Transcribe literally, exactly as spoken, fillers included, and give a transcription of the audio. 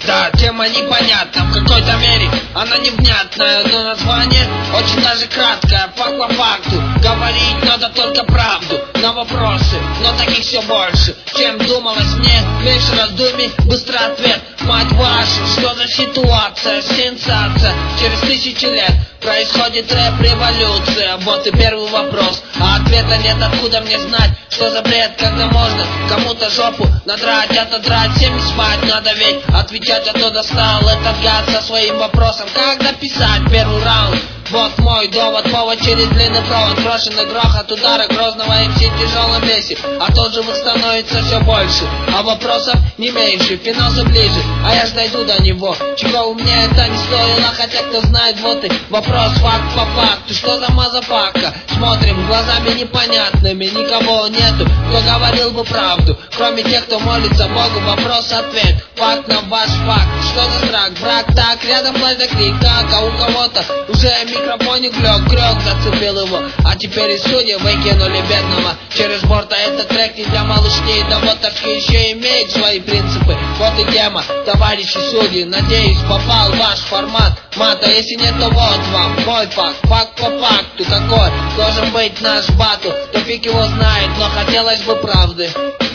Да, тема непонятна, в какой-то мере она невнятная, но название очень даже краткое. Факт по факту, говорить надо только правду. На вопросы, но таких все больше, чем думалось мне. Меньше раздумий, быстрый ответ. Мать вашу, что за ситуация, сенсация. Через тысячи лет происходит рэп-революция. Вот и первый вопрос, а ответа нет, откуда мне знать? Что за бред, когда можно кому-то жопу надрать, отодрать, всем спать надо ведь отвечать, а то достал этот гад со своим вопросом. Как дописать первый раунд? Вот мой довод, повод через длинный провод. Брошенный грохот удара грозного эм си в тяжелом весе. А тот живых становится все больше, а вопросов не меньше. Финал все ближе, а я ж дойду до него. Чего у меня это не стоило, хотя кто знает, вот и вопрос, факт по факту. Что за мазафака? Смотрим глазами непонятными, никого нету, кто говорил бы правду, кроме тех, кто молится Богу. Вопрос-ответ, факт на ваш факт. Что за страх, брак, так, рядом флэш да крик, как, а у кого-то уже микрофоник лег, крёк зацепил его. А теперь из судьи выкинули бедного через борт. А этот трек не для малышней, да вот точки еще имеет свои принципы. Вот и тема, товарищи судьи, надеюсь, попал в ваш формат мата. Если нет, то вот вам мой факт, факт по факту. Какой должен быть наш батл, то фиг его знает, но хотелось бы правды.